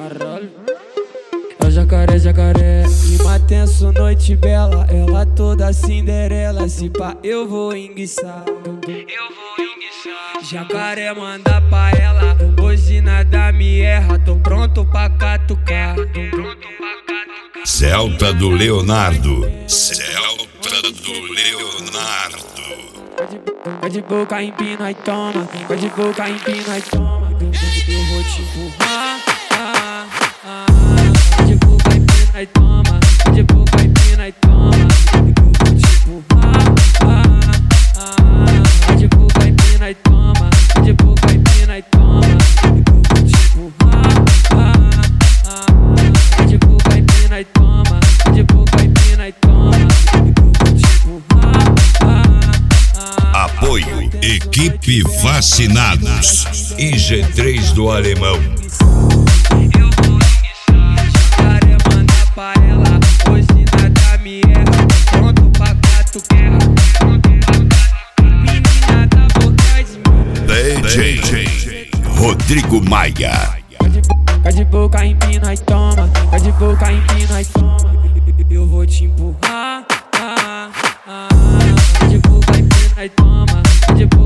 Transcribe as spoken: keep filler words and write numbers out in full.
Caralho. É o jacaré, jacaré. Clima tenso, noite bela. Ela toda Cinderela. Se pá, eu vou enguiçar. Eu vou enguiçar. Jacaré manda pra ela. Hoje nada me erra. Tô pronto pra catucar. Tô pronto pra catucar. Celta do Leonardo. Celta do Leonardo. Vai de boca, empina e toma. Vai de boca, empina e toma. Eu vou te empurrar. Ah, ah. Vai de boca, empina e toma. Vai de boca, empina e toma. Eu vou te empurrar. Ah, ah. Vai de boca, empina e toma. Vai de boca, empina e toma. Eu vou te empurrar. Ah, ah. Vai de boca, empina e toma. Vai de boca, empina e toma. Eu vou te empurrar. Apoio Equipe Vacinados I G três do Alemão. Eu vou enguiçar. Jacaré manda pra ela. Hoje nada me erra. Pronto pra catucar. Menina da vontade de mim. D J Rodrigo Maia. Vai de boca, empina e toma. Vai de boca, empina e toma. Eu vou te empurrar. Ah, ah. Vai de boca, empina e toma. Vai de boca.